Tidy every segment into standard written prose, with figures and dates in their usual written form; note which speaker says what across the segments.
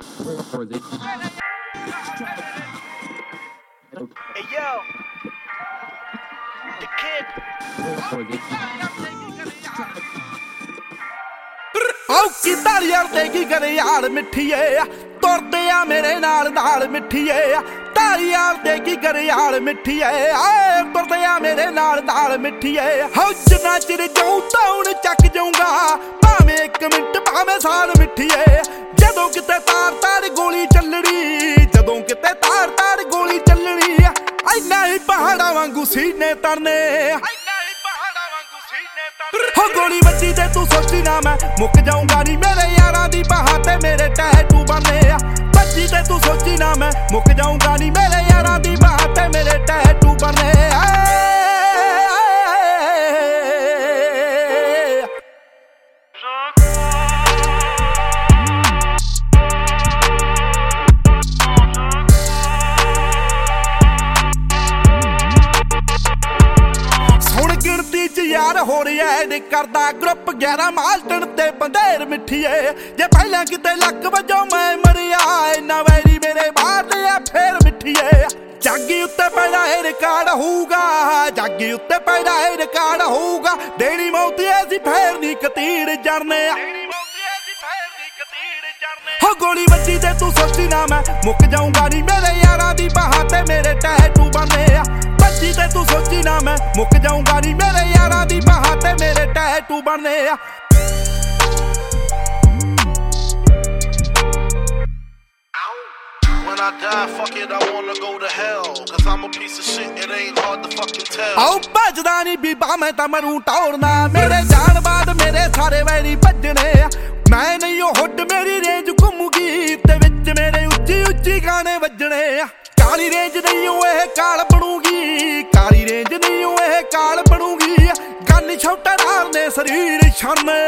Speaker 1: Hey yo, the kid.
Speaker 2: ਆਉ ਕਿਦਾਂ ਯਾਰ ਤੇ ਕੀ ਕਰੇ ਯਾਰ ਮਿੱਠੀਏ ਤੁਰਦੇ ਆ ਮੇਰੇ ਨਾਲ ਨਾਲ ਮਿੱਠੀਏ ਤਾਰੀ ਯਾਰ ਤੇ ਕੀ ਕਰੇ ਯਾਰ ਮਿੱਠੀਏ ਆਏ ਤੁਰਦੇ ਆ ਮੇਰੇ ਨਾਲ ਨਾਲ ਮਿੱਠੀਏ ਹੋ ਜਿੰਨਾ ਚਿਰ ਜਾਉ ਤਾਉਣ ਚੱਕ ਜਾਊਂਗਾ ਭਾਵੇਂ 1 ਮਿੰਟ ਭਾਵੇਂ ਸਾਲ ਮਿੱਠੀਏ ਜਦੋਂ ਕਿਤੇ ਤਾਰ ਗੋਲੀ ਚੱਲਣੀ ਜਦੋਂ ਕਿਤੇ ਤਾਰ ਗੋਲੀ ਚੱਲਣੀ ਐਨਾ ਹੀ ਪਹਾੜਾਂ ਵਾਂਗੂ ਸੀਨੇ ਤਰਨੇ ਹੋ ਗੋਲੀ ਵੱਜੀ ਤੇ ਤੂੰ ਸੋਚੀ ਨਾ ਮੈਂ ਮੁੱਕ ਜਾਊਂਗਾ ਨੀ ਮੇਰੇ ਯਾਰਾਂ ਦੀ ਬਾਹਾਂ ਤੇ ਮੇਰੇ ਟੈਟੂ ਬਣੇ ਆ ਵੱਜੀ ਤੇ ਤੂੰ ਸੋਚੀ ਨਾ ਮੈਂ ਮੁੱਕ ਜਾਊਂਗਾ ਨੀ ਮੇਰੇ ਯਾਰਾਂ ਦੀ ਬਾਹਾਂ ਤੇ ਮੇਰੇ ਟੈਟੂ ਬਣੇ ਆ ਯਾਰ ਹੋ ਰਿਹਾ ਨੀ ਕਰਦਾ ਗਰੁੱਪ 11 ਮਾਲਟਣ ਤੇ ਬੰਦੇਰ ਮਿੱਠੀਏ ਜੇ ਪਹਿਲਾਂ ਕਿਤੇ ਲੱਕ ਵਜੋਂ ਮੈਂ ਮਰਿਆ ਇੰਨਾ ਵੈਰੀ ਮੇਰੇ ਮਾਰਦੇ ਆ ਫੇਰ ਮਿੱਠੀਏ ਜਾਗੀ ਉੱਤੇ ਪੈਦਾ ਇਹ ਰਿਕਾਰਡ ਹੋਊਗਾ ਜਾਗੀ ਉੱਤੇ ਪੈਦਾ ਇਹ ਰਿਕਾਰਡ ਹੋਊਗਾ ਦੇਣੀ ਮੌਤ ਐਸੀ ਫੇਰ ਨੀ ਕਤੀੜ ਜਰਨੇ ਹੋ ਗੋਲੀ ਵੱਜੀ ਤੇ ਤੂੰ ਸੋਚੀ ਨਾ ਮੈਂ ਮੁੱਕ ਜਾਊਂਗਾ ਨੀ ਮੇਰੇ ਯਾਰਾਂ ਦੀ ਬਾਹਾਂ ਤੇ ਮੇਰੇ ਟੈਟੂ ਬਣੇ ਆ ਵੱਜੀ ਤੇ ਤੂੰ ਸੋਚੀ ਨਾ ਮੈਂ ਮੁੱਕ ਜਾਊਂਗਾ ਨੀ ਮੇਰੇ ਯਾਰਾਂ ਦੀ ਬਾਹਾਂ ਤੇ ਮੇਰੇ ਟੈਟੂ ਬਣੇ ਆ
Speaker 3: When I die, fuck it, I wanna go to hell. Cause I'm a piece of shit, it ain't hard to fucking tell.
Speaker 2: ਆਉ ਭੱਜਦਾ ਨੀ ਬੀਬਾ ਮੈਂ ਤਾਂ ਮਰੂ ਟੌਰਨਾ ਮੇਰੇ ਜਾਣ ਬਾਅਦ ਮੇਰੇ ਸਾਰੇ ਵੈਰੀ ਭੱਜਣੇ ਆ ਮੈਂ ਨਹੀਂ ਉਹ ਹੁੱਡ ਮੇਰੀ ਰੇਂਜ ਘੁੰਮੂਗੀ ਤੇ ਵਿੱਚ ਮੇਰੇ ਉੱਚੀ ਉੱਚੀ ਗਾਣੇ ਵੱਜਣੇ ਆ ਕਾਲੀ ਰੇਂਜ ਨਹੀਂ ਉਹ ਇਹ ਕਾਲ ਬਣੂਗੀ ਕਾਲੀ ਰੇਂਜ ਨਹੀਂ ਉਹ ਇਹ ਕਾਲ ਬਣੂਗੀ ਗੰਨ ਛੋਟਾ ਨਾਲ ਨੇ ਸਰੀਰ ਛੜਨੇ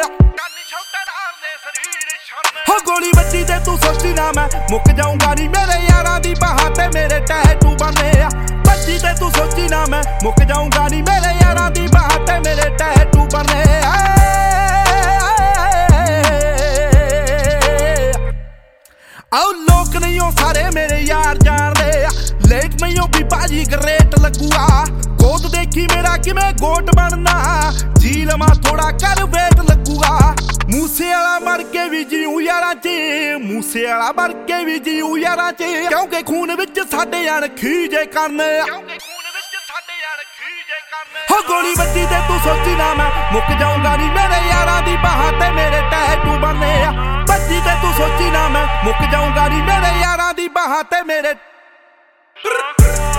Speaker 2: ਹੋ ਗੋਲੀ ਵੱਜੀ ਤੇ ਤੂੰ ਸੋਚੀ ਨਾ ਮੈਂ ਮੁੱਕ ਜਾਊਂਗਾ ਨੀ ਮੇਰੇ ਯਾਰਾਂ ਦੀ ਬਾਹਾਂ ਤੇ ਮੇਰੇ ਟੈਟੂ ਬਣੇ ਆ ਵੱਜੀ ਤੇ ਤੂੰ ਸੋਚੀ ਨਾ ਮੈਂ ਮੁੱਕ ਜਾਊਂਗਾ ਨੀ ਮੇਰੇ ਯਾਰਾਂ ਦੀ ਬਾਹਾਂ ਤੇ ਮੇਰੇ ਟੈਟੂ ਬਣੇ ਆ ਆਉ ਲੋਕ ਨਹੀਂ ਉਹ ਸਾਰੇ ਮੇਰੇ ਯਾਰ ਜਾਣਦੇ ਆ ਲੇਟ ਨਹੀਂ ਉਹ ਵੀ ਬਾਜੀ ਗਰੇਟ ਲੱਗੂਗਾ ਗੋਦ ਦੇਖੀ ਮੇਰਾ ਕਿਵੇਂ ਗੋਟ ਬਣਨਾ ਜੀ ਲਵਾਂ ਥੋੜਾ ਕਰ ਵੇਟ ਲੱਗੂਗਾ ਮੂਸੇ ਵਾਲਾ ਮਰ ਕੇ ਵੀ ਜੀਉ ਯਾਰਾਂ ਚ ਮੂਸੇ ਵਾਲਾ ਮਰ ਕੇ ਵੀ ਜੀਉ ਯਾਰਾਂ ਚ ਕਿਉਂਕਿ ਖੂਨ ਵਿੱਚ ਸਾਡੇ ਅਣਖੀ ਜੇ ਕਰਨੇ ਹੋ ਗੋਲੀ ਵੱਜੀ ਤੇ ਤੂੰ ਸੋਚੀ ਨਾ ਮੈਂ ਮੁੱਕ ਜਾਊਂਗਾ ਨੀ ਮੇਰੇ ਯਾਰਾਂ ਦੀ ਬਾਹਾਂ ਤੇ ਮੇਰੇ ਟੈਟੂ ਬਣੇ ਆ ਵੱਜੀ ਤੇ ਤੂੰ ਸੋਚੀ ਨਾ ਮੈਂ ਮੁੱਕ ਜਾਊਂਗਾ ਨੀ ਮੇਰੇ ਯਾਰਾਂ ਦੀ ਬਾਹਾਂ ਤੇ ਮੇਰੇ